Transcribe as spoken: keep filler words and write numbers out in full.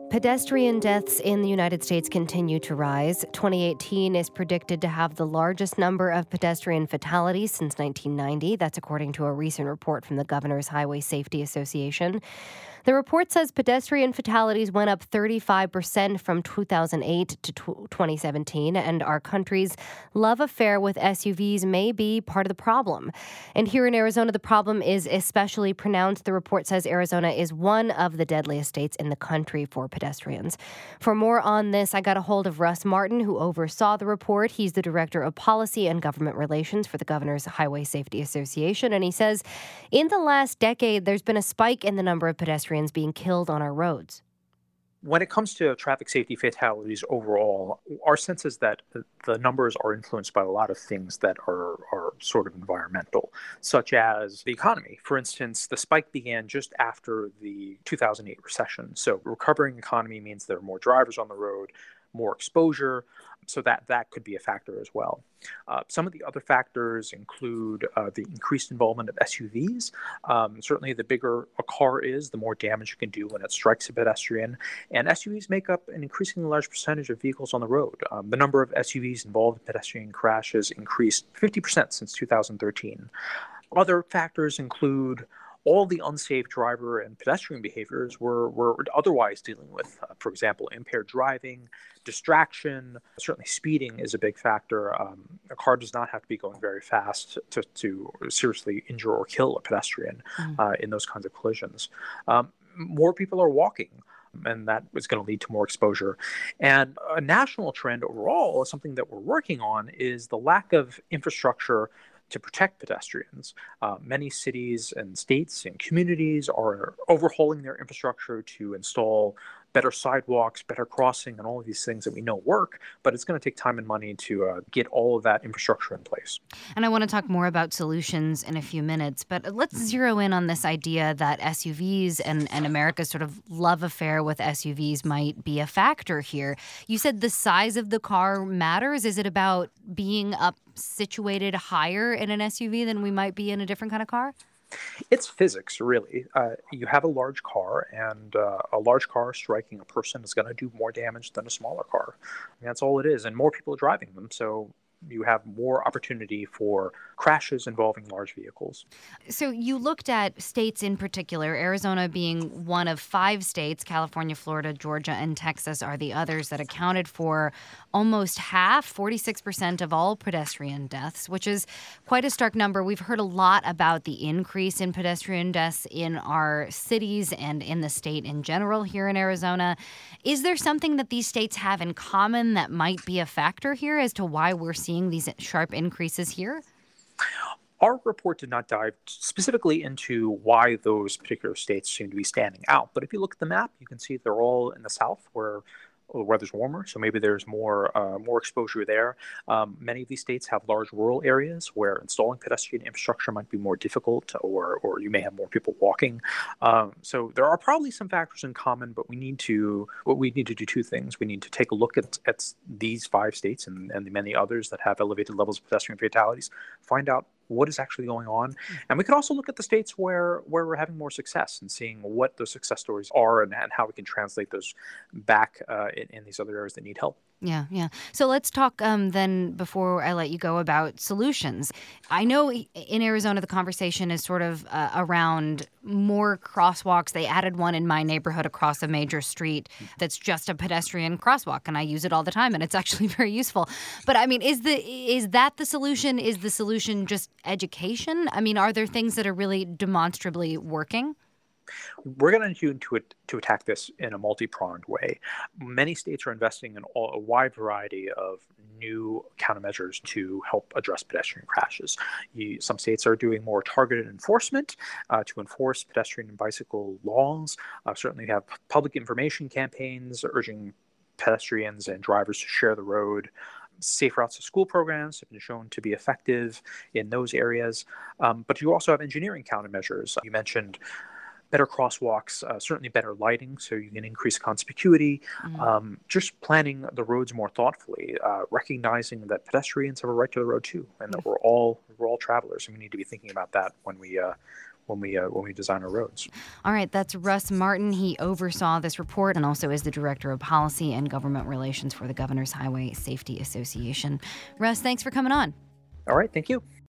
Pedestrian deaths in the United States continue to rise. twenty eighteen is predicted to have the largest number of pedestrian fatalities since nineteen ninety. That's according to a recent report from the Governor's Highway Safety Association. The report says pedestrian fatalities went up thirty-five percent from two thousand eight to twenty seventeen, and our country's love affair with S U Vs may be part of the problem. And here in Arizona, the problem is especially pronounced. The report says Arizona is one of the deadliest states in the country for pedestrians. For more on this, I got a hold of Russ Martin, who oversaw the report. He's the Director of Policy and Government Relations for the Governor's Highway Safety Association, and he says in the last decade, there's been a spike in the number of pedestrians being killed on our roads. When it comes to traffic safety fatalities overall, our sense is that the numbers are influenced by a lot of things that are, are sort of environmental, such as the economy. For instance, the spike began just after the two thousand eight recession. So recovering economy means there are more drivers on the road, more exposure, so that that could be a factor as well. Uh, some of the other factors include uh, the increased involvement of S U Vs. Um, certainly, the bigger a car is, the more damage it can do when it strikes a pedestrian. And S U Vs make up an increasingly large percentage of vehicles on the road. Um, the number of S U Vs involved in pedestrian crashes increased fifty percent since two thousand thirteen. Other factors include all the unsafe driver and pedestrian behaviors we're, we're otherwise dealing with. Uh, for example, impaired driving, distraction, certainly speeding is a big factor. Um, a car does not have to be going very fast to, to seriously injure or kill a pedestrian mm. uh, in those kinds of collisions. Um, more people are walking, and that is going to lead to more exposure. And a national trend overall, something that we're working on, is the lack of infrastructure to protect pedestrians. Uh, many cities and states and communities are overhauling their infrastructure to install better sidewalks, better crossing, and all of these things that we know work, but it's going to take time and money to uh, get all of that infrastructure in place. And I want to talk more about solutions in a few minutes, but let's zero in on this idea that S U Vs and, and America's sort of love affair with S U Vs might be a factor here. You said the size of the car matters. Is it about being up situated higher in an S U V than we might be in a different kind of car? It's physics, really. Uh, you have a large car, and uh, a large car striking a person is going to do more damage than a smaller car. And that's all it is, and more people are driving them, so you have more opportunity for crashes involving large vehicles. So you looked at states in particular, Arizona being one of five states, California, Florida, Georgia, and Texas are the others that accounted for almost half, forty-six percent of all pedestrian deaths, which is quite a stark number. We've heard a lot about the increase in pedestrian deaths in our cities and in the state in general here in Arizona. Is there something that these states have in common that might be a factor here as to why we're seeing these sharp increases here? Our report did not dive specifically into why those particular states seem to be standing out. But if you look at the map, you can see they're all in the south where the weather's warmer, so maybe there's more uh, more exposure there. Um, many of these states have large rural areas where installing pedestrian infrastructure might be more difficult, or or you may have more people walking. Um, so there are probably some factors in common, but we need to what we need to do two things. We need to take a look at, at these five states and, and the many others that have elevated levels of pedestrian fatalities, find out what is actually going on. And we could also look at the states where, where we're having more success and seeing what those success stories are and, and how we can translate those back uh, in, in these other areas that need help. Yeah, yeah. So let's talk um, then, before I let you go, about solutions. I know in Arizona the conversation is sort of uh, around more crosswalks. They added one in my neighborhood across a major street that's just a pedestrian crosswalk, and I use it all the time, and it's actually very useful. But I mean, is the is that the solution? Is the solution just education? I mean, are there things that are really demonstrably working? We're going to need to, to attack this in a multi-pronged way. Many states are investing in all, a wide variety of new countermeasures to help address pedestrian crashes. You, some states are doing more targeted enforcement uh, to enforce pedestrian and bicycle laws. Uh, certainly we have public information campaigns urging pedestrians and drivers to share the road. Safe routes to school programs have been shown to be effective in those areas. Um, but you also have engineering countermeasures. You mentioned better crosswalks, uh, certainly better lighting, so you can increase conspicuity, mm-hmm. um, just planning the roads more thoughtfully, uh, recognizing that pedestrians have a right to the road too, and that we're all we're all travelers, and we need to be thinking about that when we uh, when we uh, when we design our roads. All right, that's Russ Martin. He oversaw this report and also is the Director of Policy and Government Relations for the Governor's Highway Safety Association. Russ, thanks for coming on. All right, thank you.